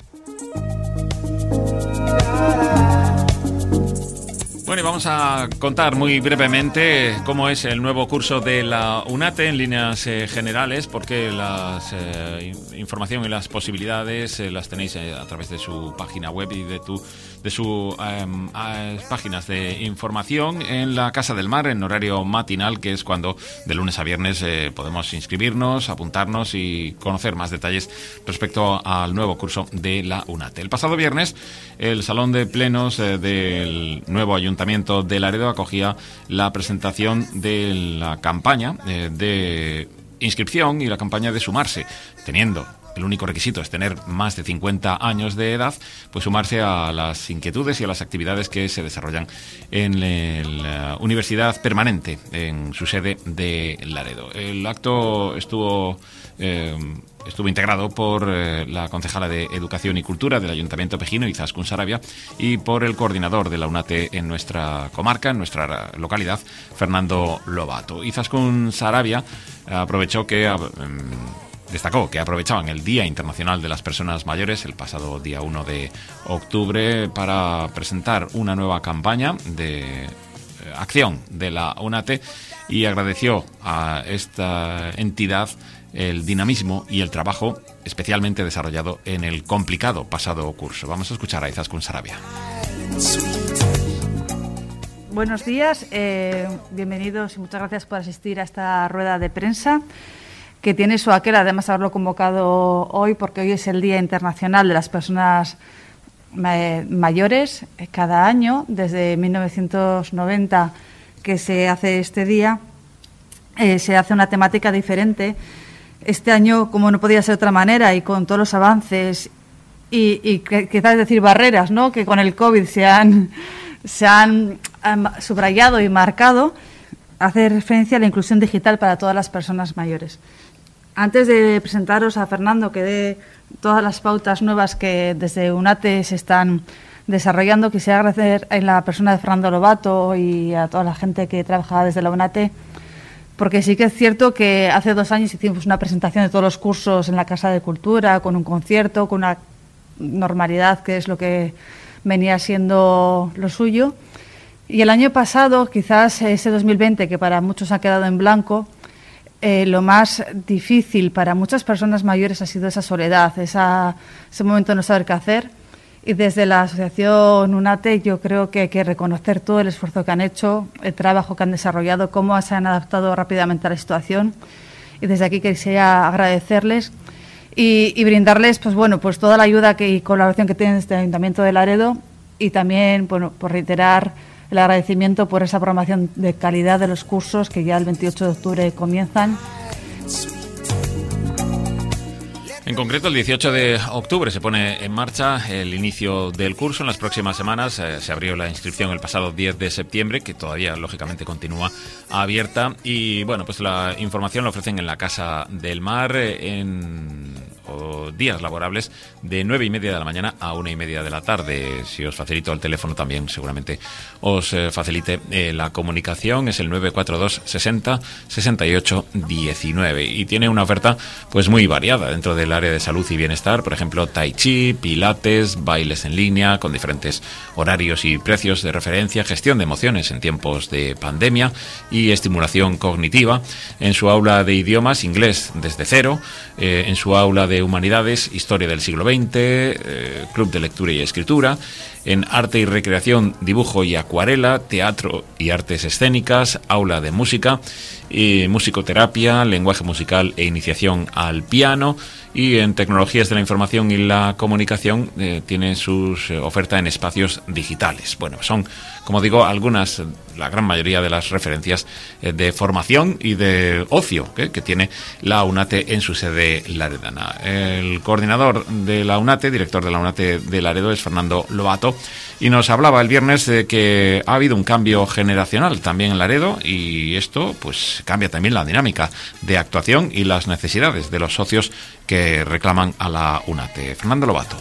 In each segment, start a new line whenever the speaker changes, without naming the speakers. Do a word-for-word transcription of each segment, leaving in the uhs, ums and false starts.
Bueno, y vamos a contar muy brevemente cómo es el nuevo curso de la UNATE en líneas eh, generales, porque la eh, información y las posibilidades eh, las tenéis eh, a través de su página web y de tu de sus eh, páginas de información en la Casa del Mar en horario matinal, que es cuando de lunes a viernes eh, podemos inscribirnos, apuntarnos y conocer más detalles respecto al nuevo curso de la UNATE. El pasado viernes el Salón de Plenos eh, del nuevo Ayuntamiento de Laredo acogía la presentación de la campaña eh, de inscripción y la campaña de sumarse, teniendo el único requisito es tener más de cincuenta años de edad, pues sumarse a las inquietudes y a las actividades que se desarrollan en la Universidad Permanente, en su sede de Laredo. El acto estuvo eh, estuvo integrado por eh, la concejala de Educación y Cultura del Ayuntamiento Pejino, Izaskun Sarabia, y por el coordinador de la UNATE en nuestra comarca, en nuestra localidad, Fernando Lobato. Izaskun Sarabia aprovechó que... Eh, Destacó que aprovechaban el Día Internacional de las Personas Mayores, el pasado día uno de octubre, para presentar una nueva campaña de acción de la UNATE y agradeció a esta entidad el dinamismo y el trabajo especialmente desarrollado en el complicado pasado curso. Vamos a escuchar a Izaskun Sarabia.
Buenos días, eh, bienvenidos y muchas gracias por asistir a esta rueda de prensa, que tiene su aquel, además haberlo convocado hoy, porque hoy es el Día Internacional de las Personas Mayores. Cada año, desde mil novecientos noventa que se hace este día, eh, se hace una temática diferente. Este año, como no podía ser de otra manera, y con todos los avances y, y quizás decir barreras, ¿no?, que con el COVID se han, se han, han subrayado y marcado, hace referencia a la inclusión digital para todas las personas mayores. Antes de presentaros a Fernando, que dé todas las pautas nuevas que desde UNATE se están desarrollando, quisiera agradecer a la persona de Fernando Lobato y a toda la gente que trabaja desde la UNATE, porque sí que es cierto que hace dos años hicimos una presentación de todos los cursos en la Casa de Cultura, con un concierto, con una normalidad que es lo que venía siendo lo suyo. Y el año pasado, quizás ese dos mil veinte, que para muchos ha quedado en blanco, Eh, lo más difícil para muchas personas mayores ha sido esa soledad, esa, ese momento de no saber qué hacer. Y desde la asociación UNATE yo creo que hay que reconocer todo el esfuerzo que han hecho, el trabajo que han desarrollado, cómo se han adaptado rápidamente a la situación. Y desde aquí quisiera agradecerles y, y brindarles, pues bueno, pues toda la ayuda que, y colaboración que tienen desde el Ayuntamiento de Laredo, y también, bueno, por reiterar el agradecimiento por esa programación de calidad de los cursos que ya el veintiocho de octubre comienzan.
En concreto, el dieciocho de octubre se pone en marcha el inicio del curso. En las próximas semanas eh, se abrió la inscripción el pasado diez de septiembre, que todavía, lógicamente, continúa abierta. Y, bueno, pues la información la ofrecen en la Casa del Mar eh, en o días laborables de nueve y media de la mañana a una y media de la tarde. Si os facilito el teléfono también seguramente os eh, facilite eh, la comunicación. Es el nueve cuatro dos sesenta sesenta y ocho diecinueve y tiene una oferta pues muy variada dentro del área de salud y bienestar. Por ejemplo, tai chi, pilates, bailes en línea con diferentes horarios y precios de referencia, gestión de emociones en tiempos de pandemia y estimulación cognitiva. En su aula de idiomas, inglés desde cero. Eh, en su aula de humanidades, historia del siglo veinte, eh, club de lectura y escritura. En arte y recreación, dibujo y acuarela, teatro y artes escénicas, aula de música, y musicoterapia, lenguaje musical e iniciación al piano. Y en tecnologías de la información y la comunicación eh, tiene sus eh, oferta en espacios digitales. Bueno, son, como digo, algunas, la gran mayoría de las referencias eh, de formación y de ocio eh, que tiene la UNATE en su sede laredana. El coordinador de la UNATE, director de la UNATE de Laredo, es Fernando Lobato, y nos hablaba el viernes de que ha habido un cambio generacional también en Laredo, y esto pues cambia también la dinámica de actuación y las necesidades de los socios que reclaman a la UNATE. Fernando Lobato.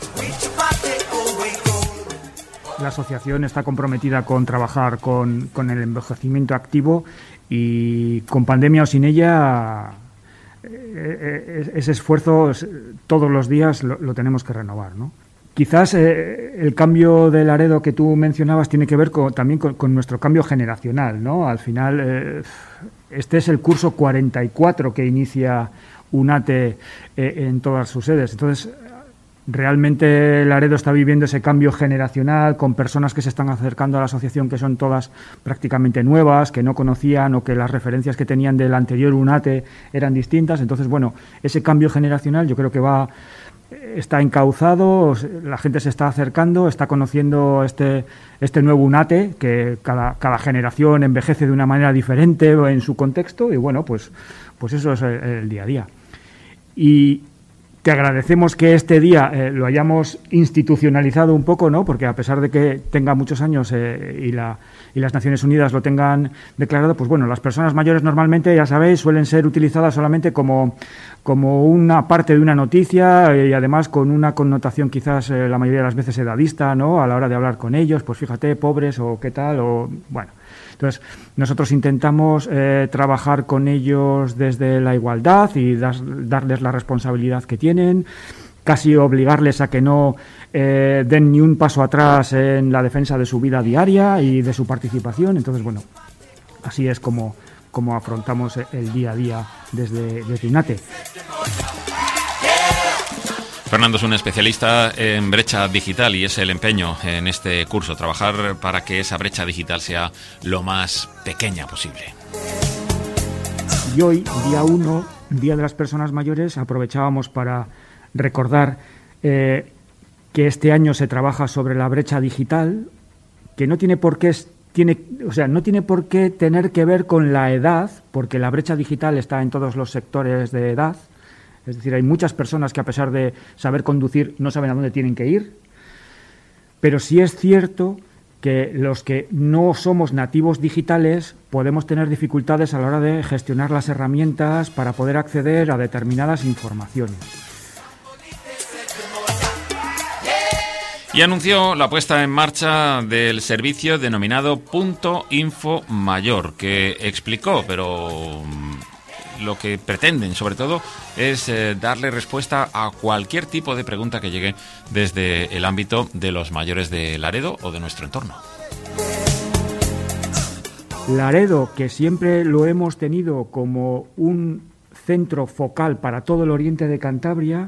La asociación está comprometida con trabajar con, con el envejecimiento activo, y con pandemia o sin ella eh, ese esfuerzo todos los días lo, lo tenemos que renovar, ¿no? Quizás eh, el cambio de Laredo que tú mencionabas tiene que ver con, también con, con nuestro cambio generacional, ¿no? Al final, eh, este es el curso cuarenta y cuatro que inicia UNATE eh, en todas sus sedes. Entonces, realmente Laredo está viviendo ese cambio generacional con personas que se están acercando a la asociación que son todas prácticamente nuevas, que no conocían o que las referencias que tenían del anterior UNATE eran distintas. Entonces, bueno, ese cambio generacional yo creo que va... está encauzado, la gente se está acercando, está conociendo este, este nuevo UNATE, que cada, cada generación envejece de una manera diferente en su contexto, y bueno, pues, pues eso es el, el día a día. Y te agradecemos que este día eh, lo hayamos institucionalizado un poco, ¿no? Porque a pesar de que tenga muchos años eh, y, la, y las Naciones Unidas lo tengan declarado, pues bueno, las personas mayores normalmente, ya sabéis, suelen ser utilizadas solamente como, como una parte de una noticia eh, y además con una connotación quizás eh, la mayoría de las veces edadista, ¿no? A la hora de hablar con ellos, pues fíjate, pobres o qué tal, o bueno... Entonces, nosotros intentamos eh, trabajar con ellos desde la igualdad y das, darles la responsabilidad que tienen, casi obligarles a que no eh, den ni un paso atrás en la defensa de su vida diaria y de su participación. Entonces, bueno, así es como, como afrontamos el día a día desde, desde UNATE.
Fernando es un especialista en brecha digital y es el empeño en este curso, trabajar para que esa brecha digital sea lo más pequeña posible.
Y hoy, día uno, Día de las Personas Mayores, aprovechábamos para recordar eh, que este año se trabaja sobre la brecha digital, que no tiene por qué tiene, o sea, no tiene por qué tener que ver con la edad, porque la brecha digital está en todos los sectores de edad. Es decir, hay muchas personas que a pesar de saber conducir no saben a dónde tienen que ir, pero sí es cierto que los que no somos nativos digitales podemos tener dificultades a la hora de gestionar las herramientas para poder acceder a determinadas informaciones.
Y anunció la puesta en marcha del servicio denominado Punto Info Mayor, que explicó, pero... lo que pretenden, sobre todo, es eh, darle respuesta a cualquier tipo de pregunta que llegue desde el ámbito de los mayores de Laredo o de nuestro entorno.
Laredo, que siempre lo hemos tenido como un centro focal para todo el oriente de Cantabria,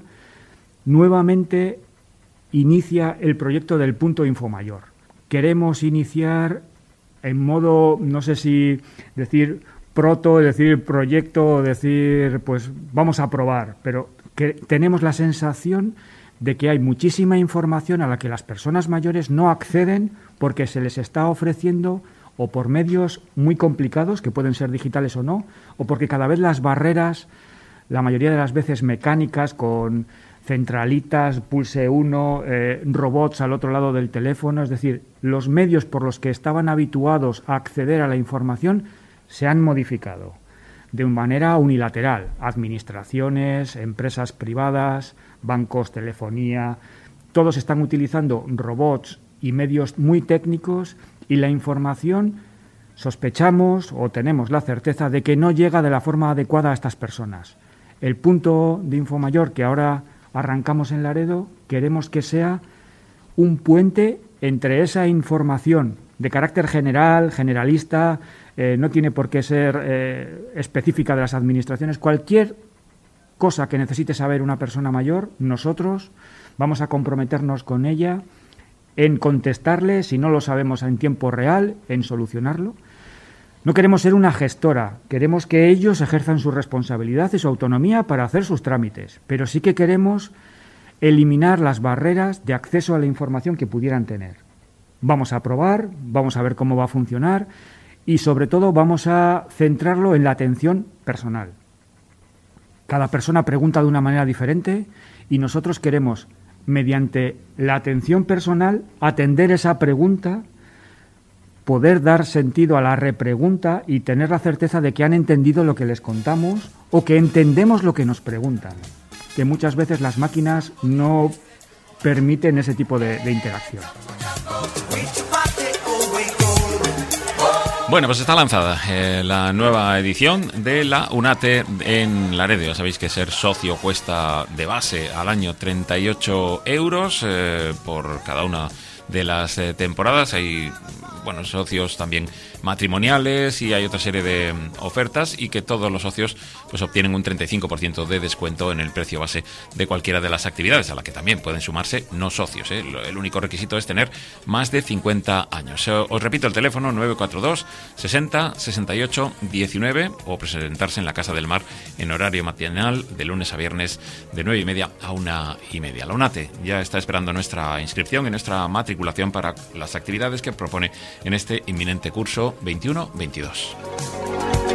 nuevamente inicia el proyecto del Punto Info Mayor. Queremos iniciar en modo, no sé si decir... proto, es decir, proyecto, decir, pues vamos a probar, pero que tenemos la sensación de que hay muchísima información a la que las personas mayores no acceden porque se les está ofreciendo o por medios muy complicados, que pueden ser digitales o no, o porque cada vez las barreras, la mayoría de las veces mecánicas, con centralitas, pulse uno, eh, robots al otro lado del teléfono, es decir, los medios por los que estaban habituados a acceder a la información se han modificado de manera unilateral. Administraciones, empresas privadas, bancos, telefonía, todos están utilizando robots y medios muy técnicos y la información sospechamos o tenemos la certeza de que no llega de la forma adecuada a estas personas. El punto de Info Mayor que ahora arrancamos en Laredo, queremos que sea un puente entre esa información de carácter general, generalista, eh, no tiene por qué ser eh, específica de las administraciones. Cualquier cosa que necesite saber una persona mayor, nosotros vamos a comprometernos con ella en contestarle, si no lo sabemos en tiempo real, en solucionarlo. No queremos ser una gestora, queremos que ellos ejerzan su responsabilidad y su autonomía para hacer sus trámites, pero sí que queremos eliminar las barreras de acceso a la información que pudieran tener. Vamos a probar, vamos a ver cómo va a funcionar y, sobre todo, vamos a centrarlo en la atención personal. Cada persona pregunta de una manera diferente y nosotros queremos, mediante la atención personal, atender esa pregunta, poder dar sentido a la repregunta y tener la certeza de que han entendido lo que les contamos o que entendemos lo que nos preguntan, que muchas veces las máquinas no permiten ese tipo de, de interacción.
Bueno, pues está lanzada eh, la nueva edición de la UNATE en Laredo. Ya sabéis que ser socio cuesta de base al año treinta y ocho euros eh, por cada una de las eh, temporadas. Hay, bueno, socios también matrimoniales y hay otra serie de um, ofertas, y que todos los socios pues obtienen un treinta y cinco por ciento de descuento en el precio base de cualquiera de las actividades, a la que también pueden sumarse no socios, ¿eh? El único requisito es tener más de cincuenta años. Os repito el teléfono: nueve cuatro dos, sesenta, sesenta y ocho, diecinueve, o presentarse en la Casa del Mar en horario matinal de lunes a viernes de nueve y media a una y media. La UNATE ya está esperando nuestra inscripción y nuestra matriculación para las actividades que propone en este inminente curso veintiuno veintidós.